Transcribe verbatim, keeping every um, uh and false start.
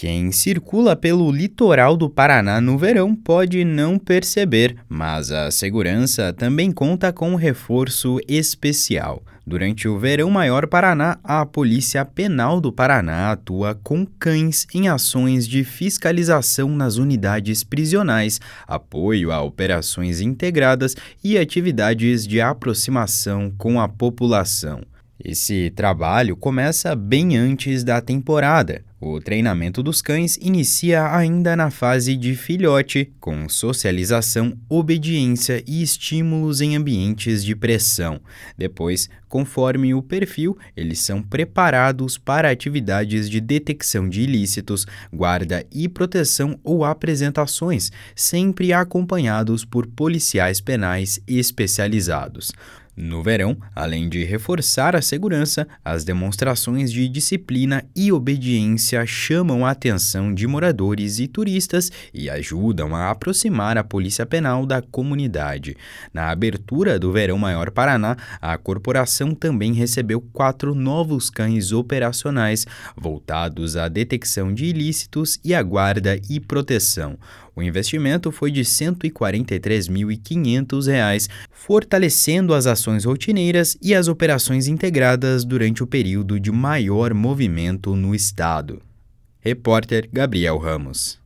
Quem circula pelo litoral do Paraná no verão pode não perceber, mas a segurança também conta com um reforço especial. Durante o Verão Maior Paraná, a Polícia Penal do Paraná atua com cães em ações de fiscalização nas unidades prisionais, apoio a operações integradas e atividades de aproximação com a população. Esse trabalho começa bem antes da temporada. O treinamento dos cães inicia ainda na fase de filhote, com socialização, obediência e estímulos em ambientes de pressão. Depois, conforme o perfil, eles são preparados para atividades de detecção de ilícitos, guarda e proteção ou apresentações, sempre acompanhados por policiais penais especializados. No verão, além de reforçar a segurança, as demonstrações de disciplina e obediência chamam a atenção de moradores e turistas e ajudam a aproximar a Polícia Penal da comunidade. Na abertura do Verão Maior Paraná, a corporação também recebeu quatro novos cães operacionais, voltados à detecção de ilícitos e à guarda e proteção. O investimento foi de cento e quarenta e três mil e quinhentos reais, fortalecendo as ações rotineiras e as operações integradas durante o período de maior movimento no estado. Repórter Gabriel Ramos.